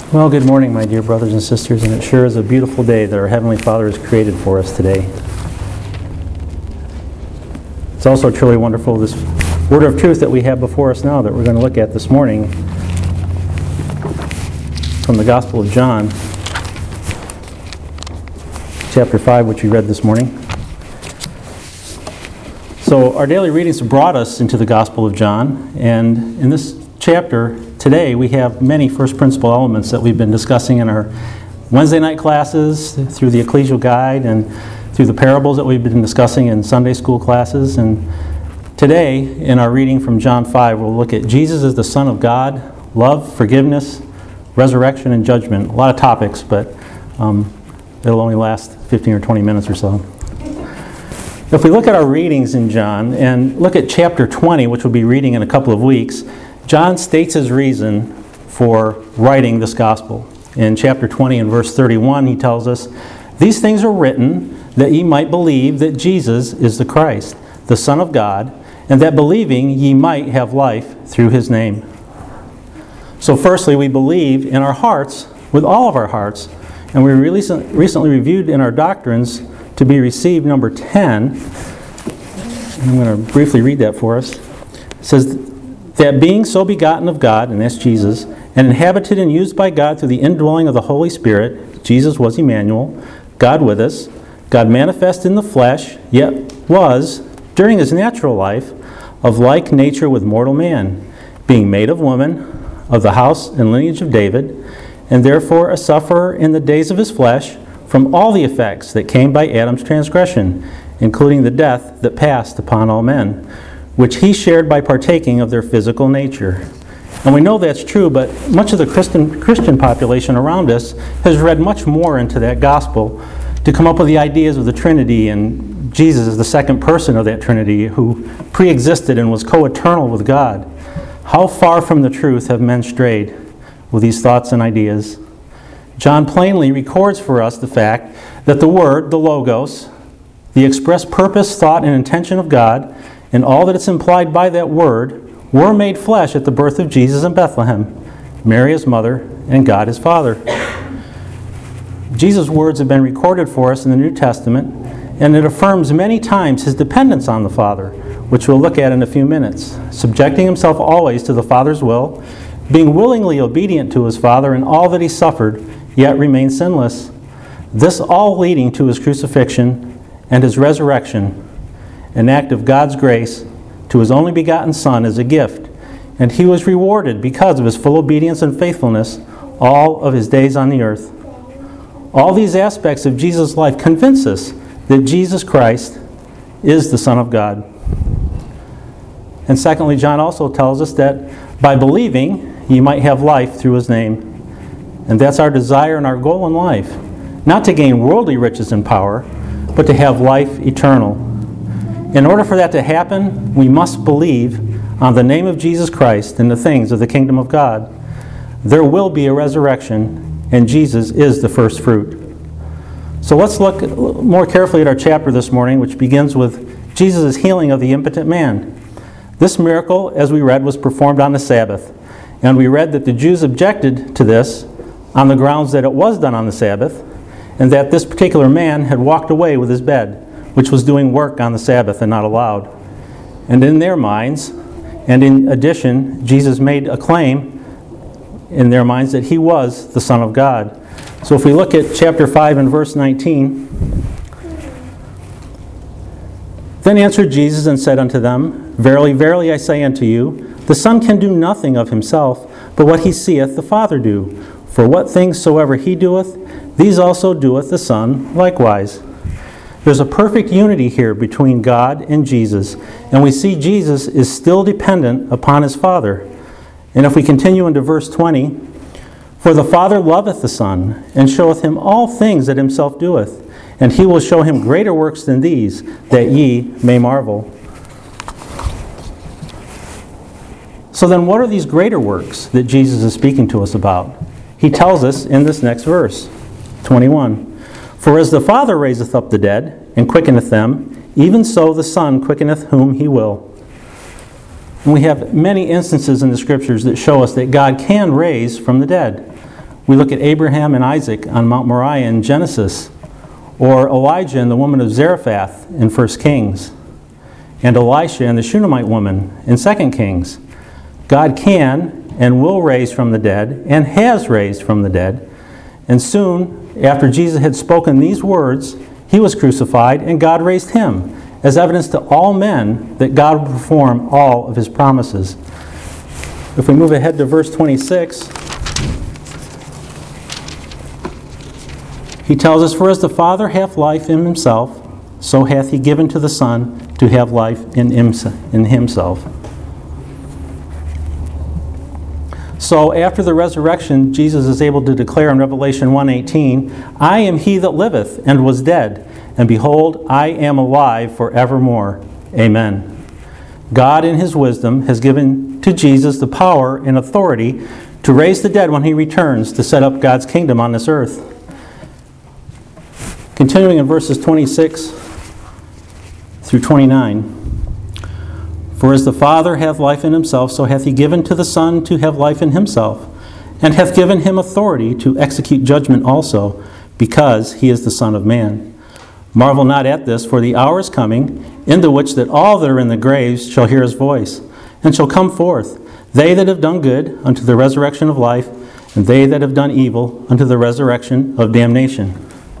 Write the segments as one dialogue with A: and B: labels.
A: Well, good morning, my dear brothers and sisters, and it sure is a beautiful day that our Heavenly Father has created for us today. It's also truly wonderful, this word of truth that we have before us now that we're going to look at this morning from the Gospel of John, chapter 5, which we read this morning. So our daily readings brought us into the Gospel of John, and in this chapter today we have many first principle elements that we've been discussing in our Wednesday night classes, through the Ecclesial Guide, and through the parables that we've been discussing in Sunday school classes. And today, in our reading from John 5, we'll look at Jesus as the Son of God, love, forgiveness, resurrection, and judgment. A lot of topics, but it'll only last 15 or 20 minutes or so. If we look at our readings in John and look at chapter 20, which we'll be reading in a couple of weeks, John states his reason for writing this gospel. In chapter 20 and verse 31, he tells us, "These things are written that ye might believe that Jesus is the Christ, the Son of God, and that believing ye might have life through his name." So firstly, we believe in our hearts, with all of our hearts, and we recently reviewed in our doctrines to be received number 10. I'm going to briefly read that for us. It says, "That being so begotten of God," and that's Jesus, "and inhabited and used by God through the indwelling of the Holy Spirit," Jesus was Emmanuel, God with us, God manifest in the flesh, yet was, during his natural life, of like nature with mortal man, being made of woman, of the house and lineage of David, and therefore a sufferer in the days of his flesh, from all the effects that came by Adam's transgression, including the death that passed upon all men, which he shared by partaking of their physical nature. And we know that's true, but much of the Christian population around us has read much more into that gospel to come up with the ideas of the Trinity and Jesus as the second person of that Trinity who pre-existed and was co-eternal with God. How far from the truth have men strayed with these thoughts and ideas? John plainly records for us the fact that the Word, the Logos, the express purpose, thought, and intention of God, and all that is implied by that word, were made flesh at the birth of Jesus in Bethlehem, Mary his mother, and God his Father. Jesus' words have been recorded for us in the New Testament, and it affirms many times his dependence on the Father, which we'll look at in a few minutes, subjecting himself always to the Father's will, being willingly obedient to his Father in all that he suffered, yet remained sinless. This all leading to his crucifixion and his resurrection, an act of God's grace to his only begotten Son as a gift, and he was rewarded because of his full obedience and faithfulness all of his days on the earth. All these aspects of Jesus' life convince us that Jesus Christ is the Son of God. And secondly, John also tells us that by believing, ye might have life through his name. And that's our desire and our goal in life, not to gain worldly riches and power, but to have life eternal. In order for that to happen, we must believe on the name of Jesus Christ and the things of the kingdom of God. There will be a resurrection, and Jesus is the first fruit. So let's look more carefully at our chapter this morning, which begins with Jesus' healing of the impotent man. This miracle, as we read, was performed on the Sabbath. And we read that the Jews objected to this on the grounds that it was done on the Sabbath, and that this particular man had walked away with his bed, which was doing work on the Sabbath and not allowed. And in their minds, and in addition, Jesus made a claim in their minds that he was the Son of God. So if we look at chapter 5 and verse 19, "Then answered Jesus and said unto them, Verily, verily, I say unto you, the Son can do nothing of himself, but what he seeth the Father do. For what things soever he doeth, these also doeth the Son likewise." There's a perfect unity here between God and Jesus, and we see Jesus is still dependent upon his Father. And if we continue into verse 20, "For the Father loveth the Son, and showeth him all things that himself doeth, and he will show him greater works than these, that ye may marvel." So then what are these greater works that Jesus is speaking to us about? He tells us in this next verse, 21. "For as the Father raiseth up the dead, and quickeneth them, even so the Son quickeneth whom he will." And we have many instances in the Scriptures that show us that God can raise from the dead. We look at Abraham and Isaac on Mount Moriah in Genesis, or Elijah and the woman of Zarephath in 1 Kings, and Elisha and the Shunammite woman in 2 Kings. God can and will raise from the dead, and has raised from the dead. And soon, after Jesus had spoken these words, he was crucified, and God raised him, as evidence to all men that God will perform all of his promises. If we move ahead to verse 26, he tells us, "For as the Father hath life in himself, so hath he given to the Son to have life in himself." So after the resurrection, Jesus is able to declare in Revelation 1:18, "I am he that liveth and was dead, and behold, I am alive forevermore. Amen." God in his wisdom has given to Jesus the power and authority to raise the dead when he returns to set up God's kingdom on this earth. Continuing in verses 26 through 29. "For as the Father hath life in himself, so hath he given to the Son to have life in himself, and hath given him authority to execute judgment also, because he is the Son of Man. Marvel not at this, for the hour is coming, in the which that all that are in the graves shall hear his voice, and shall come forth, they that have done good unto the resurrection of life, and they that have done evil unto the resurrection of damnation."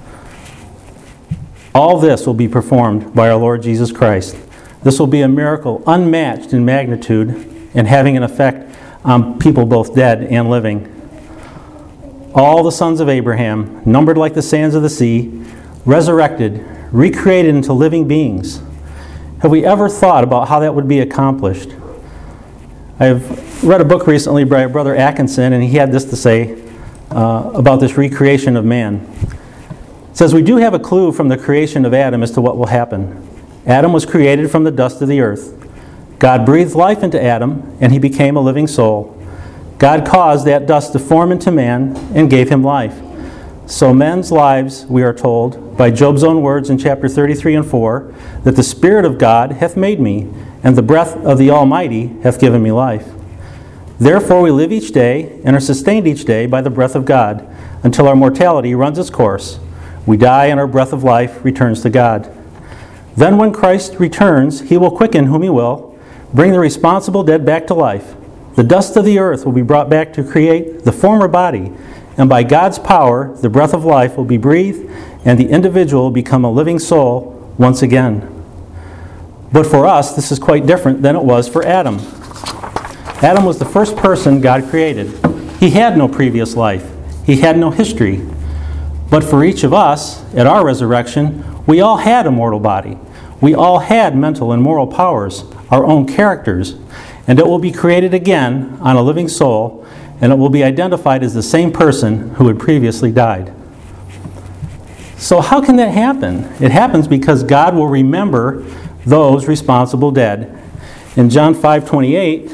A: All this will be performed by our Lord Jesus Christ. This will be a miracle unmatched in magnitude and having an effect on people both dead and living. All the sons of Abraham, numbered like the sands of the sea, resurrected, recreated into living beings. Have we ever thought about how that would be accomplished? I've read a book recently by Brother Atkinson, and he had this to say about this recreation of man. It says, "We do have a clue from the creation of Adam as to what will happen. Adam was created from the dust of the earth. God breathed life into Adam, and he became a living soul. God caused that dust to form into man and gave him life. So men's lives, we are told, by Job's own words in chapter 33 and 4, that the Spirit of God hath made me, and the breath of the Almighty hath given me life. Therefore we live each day, and are sustained each day by the breath of God, until our mortality runs its course. We die, and our breath of life returns to God. Then when Christ returns, he will quicken whom he will, bring the responsible dead back to life. The dust of the earth will be brought back to create the former body, and by God's power, the breath of life will be breathed, and the individual will become a living soul once again." But for us, this is quite different than it was for Adam. Adam was the first person God created. He had no previous life. He had no history. But for each of us, at our resurrection, we all had a mortal body. We all had mental and moral powers, our own characters, and it will be created again on a living soul, and it will be identified as the same person who had previously died. So how can that happen? It happens because God will remember those responsible dead. In John 5:28,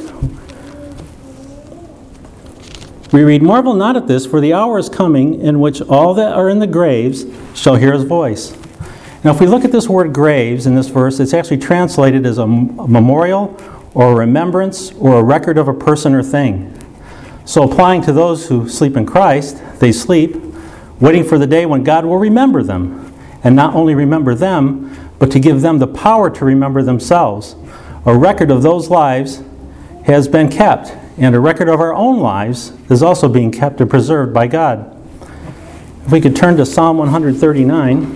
A: we read, "Marvel not at this, for the hour is coming in which all that are in the graves shall hear his voice." Now if we look at this word graves in this verse, it's actually translated as a memorial or a remembrance or a record of a person or thing. So applying to those who sleep in Christ, they sleep, waiting for the day when God will remember them. And not only remember them, but to give them the power to remember themselves. A record of those lives has been kept, and a record of our own lives is also being kept and preserved by God. If we could turn to Psalm 139.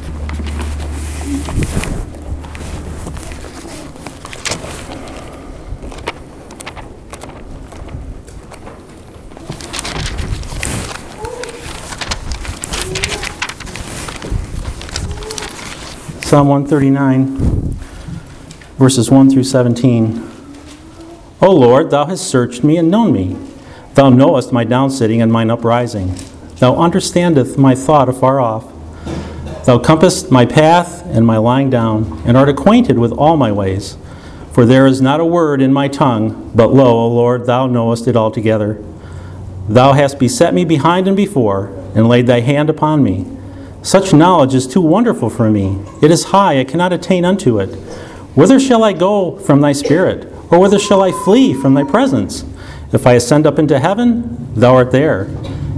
A: Psalm 139, verses 1 through 17. "O Lord, thou hast searched me and known me. Thou knowest my downsitting and mine uprising. Thou understandest my thought afar off. Thou compassest my path and my lying down, and art acquainted with all my ways. For there is not a word in my tongue, but lo, O Lord, thou knowest it altogether. Thou hast beset me behind and before, and laid thy hand upon me. Such knowledge is too wonderful for me. It is high, I cannot attain unto it. Whither shall I go from thy spirit? Or whither shall I flee from thy presence? If I ascend up into heaven, thou art there.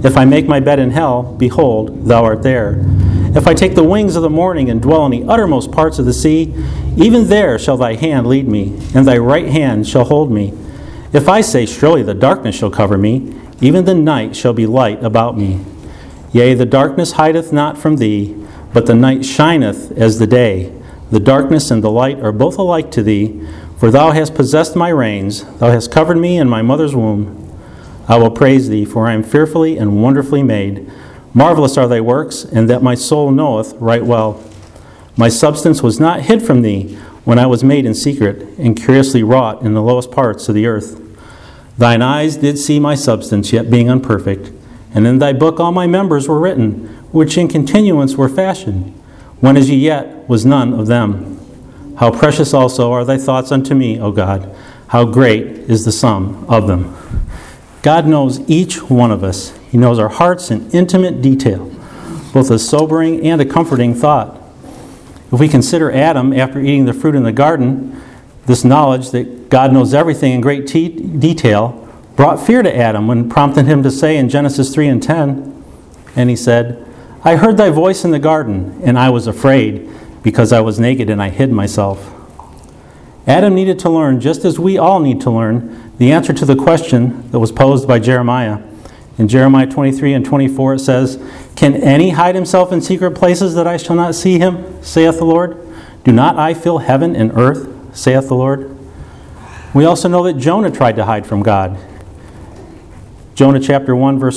A: If I make my bed in hell, behold, thou art there. If I take the wings of the morning and dwell in the uttermost parts of the sea, even there shall thy hand lead me, and thy right hand shall hold me. If I say, surely the darkness shall cover me, even the night shall be light about me. Yea, the darkness hideth not from thee, but the night shineth as the day. The darkness and the light are both alike to thee, for thou hast possessed my reins, thou hast covered me in my mother's womb. I will praise thee, for I am fearfully and wonderfully made. Marvelous are thy works, and that my soul knoweth right well. My substance was not hid from thee when I was made in secret, and curiously wrought in the lowest parts of the earth. Thine eyes did see my substance, yet being unperfect, and in thy book all my members were written, which in continuance were fashioned, when as yet was none of them. How precious also are thy thoughts unto me, O God! How great is the sum of them! God knows each one of us. He knows our hearts in intimate detail, both a sobering and a comforting thought. If we consider Adam after eating the fruit in the garden, this knowledge that God knows everything in great detail brought fear to Adam when prompted him to say in Genesis 3 and 10, and he said, I heard thy voice in the garden, and I was afraid, because I was naked and I hid myself. Adam needed to learn, just as we all need to learn, the answer to the question that was posed by Jeremiah. In Jeremiah 23 and 24 it says, Can any hide himself in secret places that I shall not see him, saith the Lord? Do not I fill heaven and earth, saith the Lord? We also know that Jonah tried to hide from God. Jonah chapter 1, verse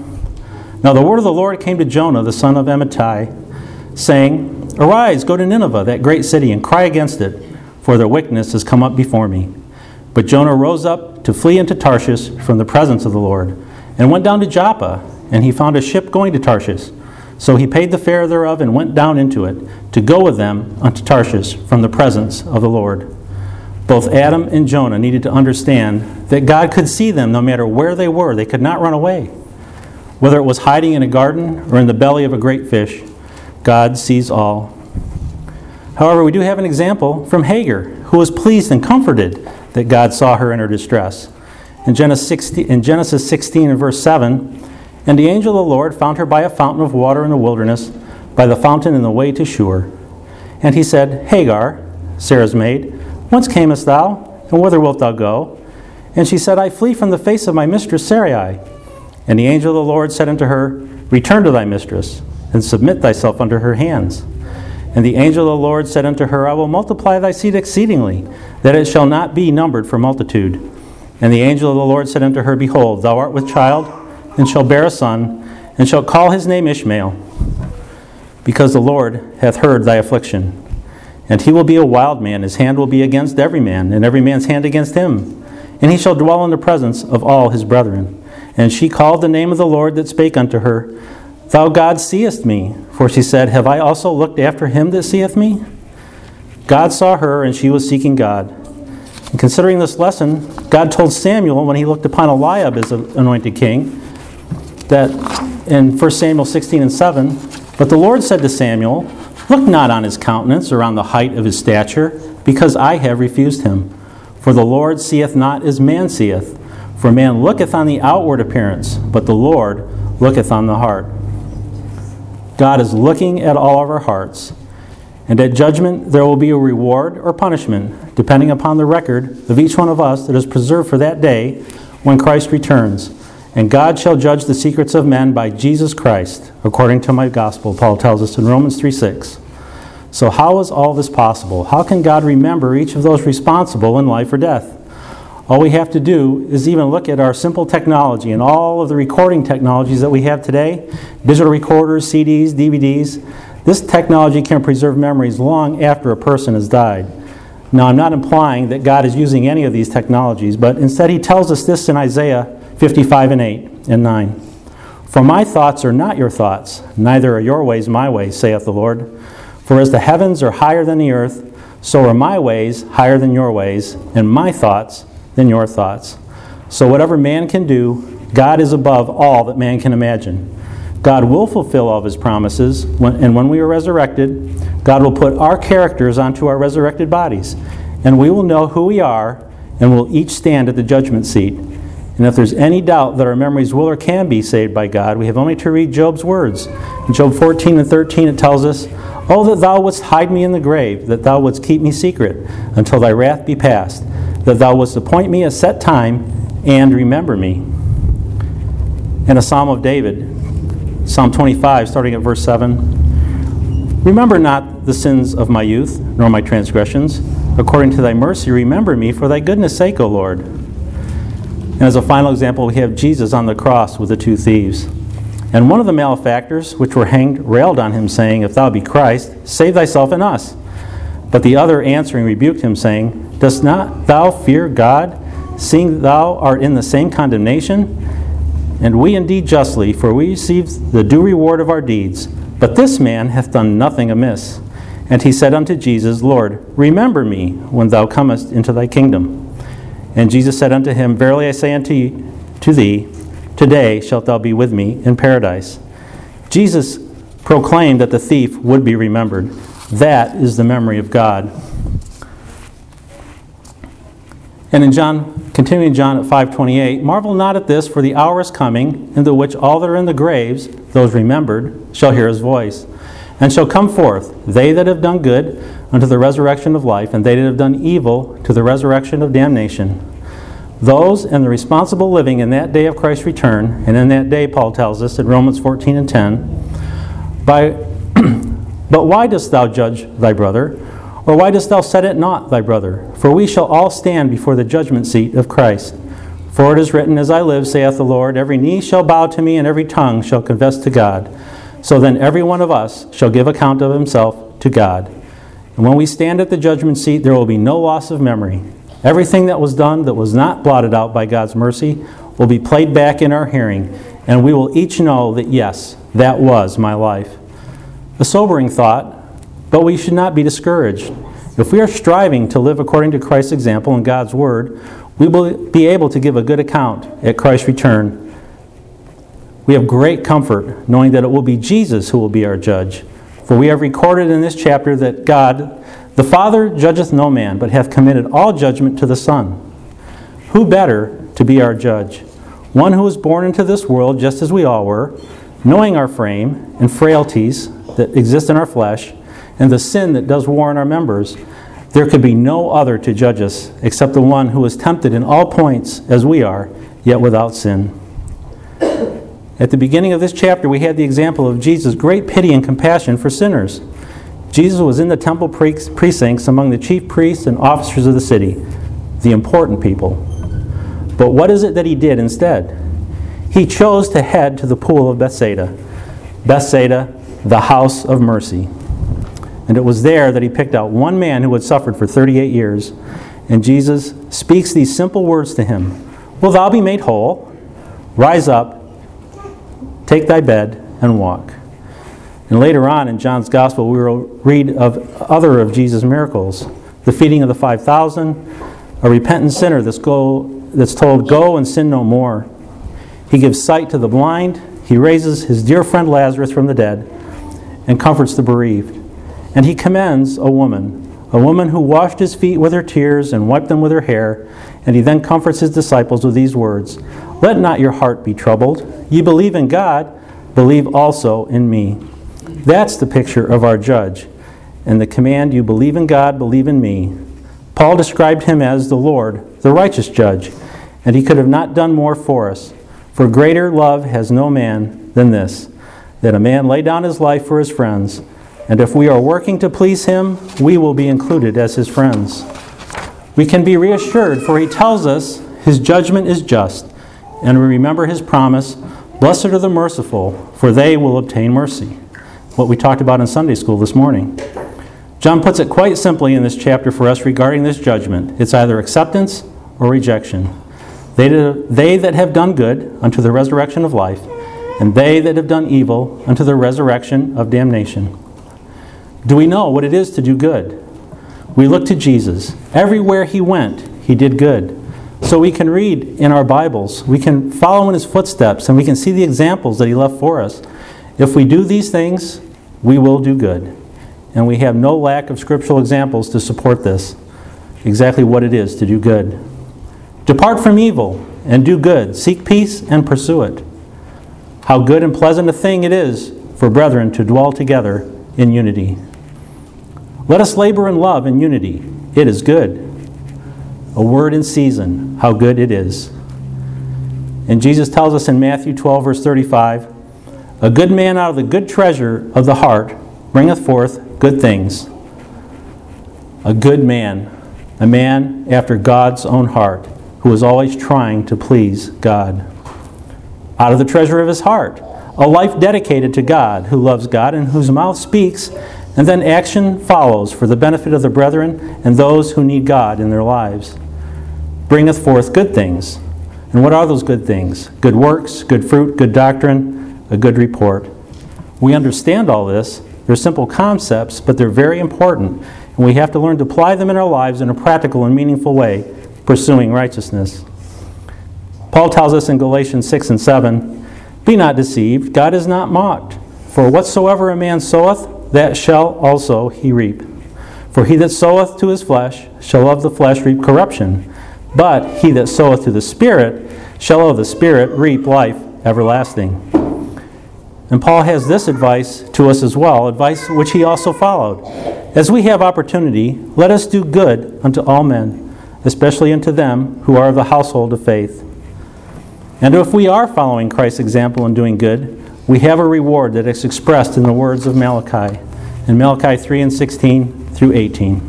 A: 1. Now the word of the Lord came to Jonah, the son of Amittai, saying, Arise, go to Nineveh, that great city, and cry against it, for their wickedness has come up before me. But Jonah rose up to flee into Tarshish from the presence of the Lord, and went down to Joppa, and he found a ship going to Tarshish. So he paid the fare thereof, and went down into it, to go with them unto Tarshish from the presence of the Lord. Both Adam and Jonah needed to understand that God could see them no matter where they were. They could not run away. Whether it was hiding in a garden or in the belly of a great fish, God sees all. However, we do have an example from Hagar, who was pleased and comforted that God saw her in her distress. In Genesis 16 and verse 7, And the angel of the Lord found her by a fountain of water in the wilderness, by the fountain in the way to Shur. And he said, Hagar, Sarah's maid, whence camest thou, and whither wilt thou go? And she said, I flee from the face of my mistress Sarai. And the angel of the Lord said unto her, Return to thy mistress, and submit thyself unto her hands. And the angel of the Lord said unto her, I will multiply thy seed exceedingly, that it shall not be numbered for multitude. And the angel of the Lord said unto her, Behold, thou art with child, and shalt bear a son, and shalt call his name Ishmael, because the Lord hath heard thy affliction. And he will be a wild man, his hand will be against every man, and every man's hand against him. And he shall dwell in the presence of all his brethren. And she called the name of the Lord that spake unto her, Thou God seest me. For she said, Have I also looked after him that seeth me? God saw her, and she was seeking God. And considering this lesson, God told Samuel when he looked upon Eliab as an anointed king, that in 1 Samuel 16 and 7, But the Lord said to Samuel, Look not on his countenance or on the height of his stature, because I have refused him. For the Lord seeth not as man seeth. For man looketh on the outward appearance, but the Lord looketh on the heart. God is looking at all of our hearts. And at judgment there will be a reward or punishment, depending upon the record of each one of us that is preserved for that day when Christ returns. And God shall judge the secrets of men by Jesus Christ, according to my gospel, Paul tells us in Romans 3:6. So how is all this possible? How can God remember each of those responsible in life or death? All we have to do is even look at our simple technology and all of the recording technologies that we have today, digital recorders, CDs, DVDs. This technology can preserve memories long after a person has died. Now, I'm not implying that God is using any of these technologies, but instead he tells us this in Isaiah 55 and 8 and 9. For my thoughts are not your thoughts, neither are your ways my ways, saith the Lord. For as the heavens are higher than the earth, so are my ways higher than your ways, and my thoughts than your thoughts. So whatever man can do, God is above all that man can imagine. God will fulfill all of his promises, and when we are resurrected, God will put our characters onto our resurrected bodies, and we will know who we are, and will each stand at the judgment seat. And if there's any doubt that our memories will or can be saved by God, we have only to read Job's words. In Job 14 and 13 it tells us, "Oh, that thou wouldst hide me in the grave, that thou wouldst keep me secret, until thy wrath be past, that thou wouldst appoint me a set time, and remember me." And a Psalm of David, Psalm 25, starting at verse 7, "Remember not the sins of my youth, nor my transgressions. According to thy mercy remember me, for thy goodness' sake, O Lord." And as a final example, we have Jesus on the cross with the two thieves. "And one of the malefactors which were hanged railed on him, saying, If thou be Christ, save thyself and us. But the other answering rebuked him, saying, Dost not thou fear God, seeing thou art in the same condemnation? And we indeed justly, for we receive the due reward of our deeds. But this man hath done nothing amiss. And he said unto Jesus, Lord, remember me when thou comest into thy kingdom. And Jesus said unto him, Verily I say unto thee, today shalt thou be with me in paradise." Jesus proclaimed that the thief would be remembered. That is the memory of God. And in continuing John at 5:28, "Marvel not at this, for the hour is coming, in the which all that are in the graves, those remembered, shall hear his voice, and shall come forth, they that have done good unto the resurrection of life, and they that have done evil to the resurrection of damnation. Those and the responsible living in that day of Christ's return," and in that day, Paul tells us in Romans 14 and 10, "But why dost thou judge thy brother? Or why dost thou set at naught thy brother? For we shall all stand before the judgment seat of Christ. For it is written, As I live, saith the Lord, every knee shall bow to me, and every tongue shall confess to God. So then every one of us shall give account of himself to God. And when we stand at the judgment seat, there will be no loss of memory. Everything that was done that was not blotted out by God's mercy will be played back in our hearing, and we will each know that, yes, that was my life." A sobering thought, but we should not be discouraged. If we are striving to live according to Christ's example in God's Word, we will be able to give a good account at Christ's return. We have great comfort knowing that it will be Jesus who will be our judge. For we have recorded in this chapter that God, the Father, judgeth no man, but hath committed all judgment to the Son. Who better to be our judge? One who was born into this world just as we all were, knowing our frame and frailties that exist in our flesh, and the sin that does war in our members. There could be no other to judge us except the one who was tempted in all points as we are, yet without sin. At the beginning of this chapter, we had the example of Jesus' great pity and compassion for sinners. Jesus was in the temple precincts among the chief priests and officers of the city, the important people. But what is it that he did instead? He chose to head to the pool of Bethsaida. Bethsaida, the house of mercy. And it was there that he picked out one man who had suffered for 38 years. And Jesus speaks these simple words to him. Wilt thou be made whole? Rise up, take thy bed, and walk. And later on in John's Gospel, we will read of other of Jesus' miracles. The feeding of the 5,000, a repentant sinner that's told, go and sin no more. He gives sight to the blind. He raises his dear friend Lazarus from the dead and comforts the bereaved. And he commends a woman who washed his feet with her tears and wiped them with her hair. And he then comforts his disciples with these words, Let not your heart be troubled. Ye believe in God, believe also in me. That's the picture of our judge. And the command, you believe in God, believe in me. Paul described him as the Lord, the righteous judge. And he could have not done more for us. For greater love has no man than this, that a man lay down his life for his friends. And if we are working to please him, we will be included as his friends. We can be reassured, for he tells us his judgment is just. And we remember his promise, Blessed are the merciful, for they will obtain mercy. What we talked about in Sunday school this morning. John puts it quite simply in this chapter for us regarding this judgment. It's either acceptance or rejection. They that have done good unto the resurrection of life, and they that have done evil unto the resurrection of damnation. Do we know what it is to do good? We look to Jesus. Everywhere he went, he did good. So we can read in our Bibles, we can follow in his footsteps, and we can see the examples that he left for us. If we do these things, we will do good. And we have no lack of scriptural examples to support this, exactly what it is to do good. Depart from evil and do good. Seek peace and pursue it. How good and pleasant a thing it is for brethren to dwell together in unity. Let us labor in love and unity. It is good. A word in season, how good it is. And Jesus tells us in Matthew 12, verse 35, a good man out of the good treasure of the heart bringeth forth good things. A good man, a man after God's own heart, who is always trying to please God. Out of the treasure of his heart, a life dedicated to God, who loves God and whose mouth speaks, and then action follows for the benefit of the brethren and those who need God in their lives. Bringeth forth good things. And what are those good things? Good works, good fruit, good doctrine, a good report. We understand all this. They're simple concepts, but they're very important, and we have to learn to apply them in our lives in a practical and meaningful way, pursuing righteousness. Paul tells us in Galatians 6 and 7, be not deceived, God is not mocked. For whatsoever a man soweth, that shall also he reap. For he that soweth to his flesh shall of the flesh reap corruption. But he that soweth to the Spirit shall of the Spirit reap life everlasting. And Paul has this advice to us as well, advice which he also followed. As we have opportunity, let us do good unto all men, especially unto them who are of the household of faith. And if we are following Christ's example in doing good, we have a reward that is expressed in the words of Malachi, in Malachi 3 and 16 through 18.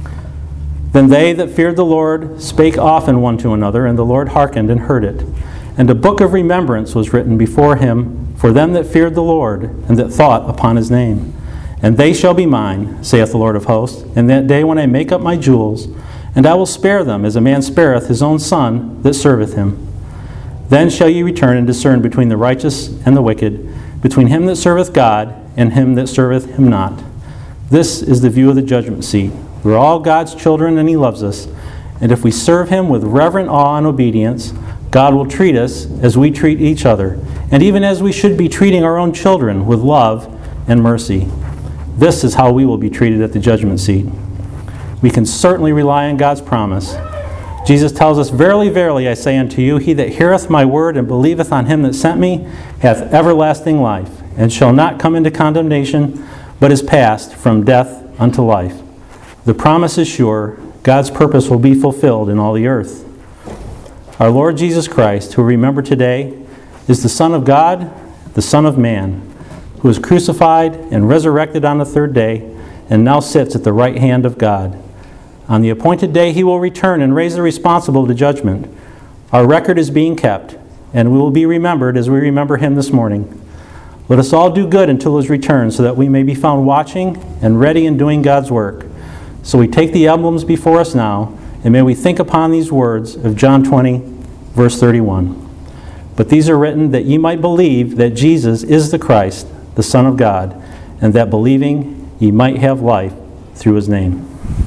A: Then they that feared the Lord spake often one to another, and the Lord hearkened and heard it. And a book of remembrance was written before him for them that feared the Lord, and that thought upon his name. And they shall be mine, saith the Lord of hosts, in that day when I make up my jewels, and I will spare them, as a man spareth his own son that serveth him. Then shall ye return and discern between the righteous and the wicked, between him that serveth God and him that serveth him not. This is the view of the judgment seat. We're all God's children, and he loves us. And if we serve him with reverent awe and obedience, God will treat us as we treat each other, and even as we should be treating our own children with love and mercy. This is how we will be treated at the judgment seat. We can certainly rely on God's promise. Jesus tells us, verily, verily, I say unto you, he that heareth my word and believeth on him that sent me hath everlasting life, and shall not come into condemnation, but is passed from death unto life. The promise is sure. God's purpose will be fulfilled in all the earth. Our Lord Jesus Christ, who we remember today, is the Son of God, the Son of Man, who was crucified and resurrected on the third day, and now sits at the right hand of God. On the appointed day he will return and raise the responsible to judgment. Our record is being kept, and we will be remembered as we remember him this morning. Let us all do good until his return, so that we may be found watching and ready in doing God's work. So we take the emblems before us now, and may we think upon these words of John 20, verse 31. But these are written that ye might believe that Jesus is the Christ, the Son of God, and that believing ye might have life through his name.